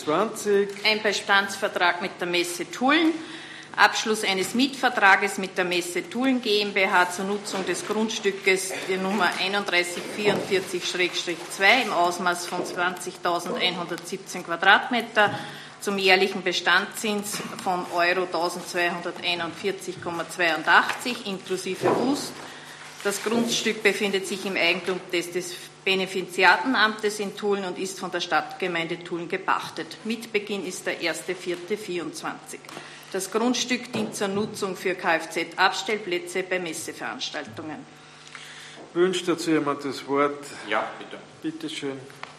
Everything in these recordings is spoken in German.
20. Ein Bestandsvertrag mit der Messe Tulln, Abschluss eines Mietvertrages mit der Messe Tulln GmbH zur Nutzung des Grundstückes der Nummer 3144/2 im Ausmaß von 20.117 Quadratmeter zum jährlichen Bestandszins von Euro 1.241,82 inklusive Gust. Das Grundstück befindet sich im Eigentum des Benefiziatenamtes in Tulln und ist von der Stadtgemeinde Tulln gepachtet. Mitbeginn ist der 1.4.24. Das Grundstück dient zur Nutzung für Kfz-Abstellplätze bei Messeveranstaltungen. Wünscht dazu jemand das Wort? Ja, bitte. Bitte schön.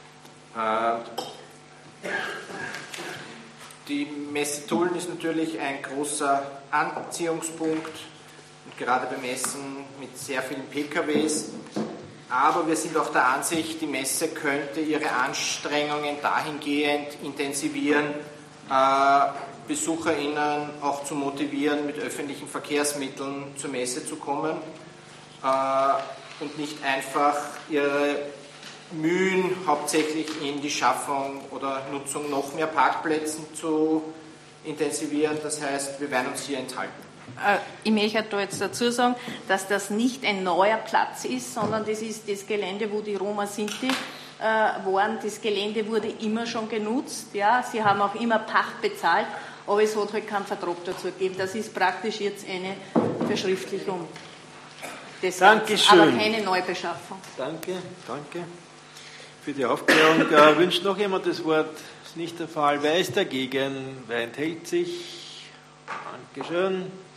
Die Messe Tulln ist natürlich ein großer Anziehungspunkt, und gerade bei Messen mit sehr vielen PKWs. Aber wir sind auch der Ansicht, die Messe könnte ihre Anstrengungen dahingehend intensivieren, BesucherInnen auch zu motivieren, mit öffentlichen Verkehrsmitteln zur Messe zu kommen und nicht einfach ihre Mühen hauptsächlich in die Schaffung oder Nutzung noch mehr Parkplätzen zu intensivieren. Das heißt, wir werden uns hier enthalten. Ich möchte da jetzt dazu sagen, dass das nicht ein neuer Platz ist, sondern das ist das Gelände, wo die Roma Sinti waren. Das Gelände wurde immer schon genutzt. Ja. Sie haben auch immer Pacht bezahlt, aber es hat halt keinen Vertrag dazu gegeben. Das ist praktisch jetzt eine Verschriftlichung des Ganzen, aber keine Neubeschaffung. Danke für die Aufklärung. Wünscht noch jemand das Wort? Das ist nicht der Fall. Wer ist dagegen? Wer enthält sich? Dankeschön.